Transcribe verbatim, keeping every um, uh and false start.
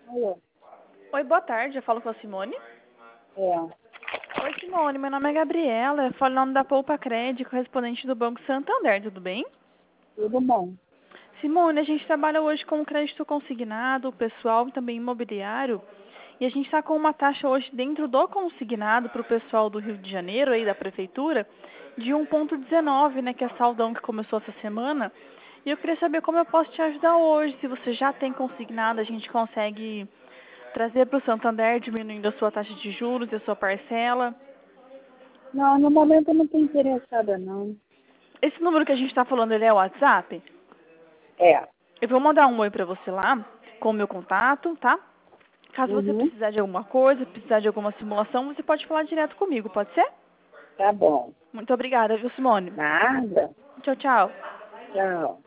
Alô? Oi, boa tarde. Eu falo com a Simone. É, Oi, Simone. Meu nome é Gabriela. Eu falo em nome da Poupa Crédito, correspondente do Banco Santander. Tudo bem? tudo bom. Simone, a gente trabalha hoje com crédito consignado, pessoal e também imobiliário. E a gente está com uma taxa hoje dentro do consignado para o pessoal do Rio de Janeiro, aí da Prefeitura, de um vírgula dezenove, né, que é a saldão que começou essa semana. E eu queria saber como eu posso te ajudar hoje. Se você já tem consignado, a gente consegue trazer para o Santander, diminuindo a sua taxa de juros e a sua parcela. Não, no momento eu não estou interessada, não. Esse número que a gente está falando, ele é o WhatsApp? É. Eu vou mandar um oi para você lá, com o meu contato, tá? Caso você Uhum. precisar de alguma coisa, precisar de alguma simulação, você pode falar direto comigo, pode ser? Tá bom. Muito obrigada, viu, Simone? Nada. Tchau, tchau. Tchau.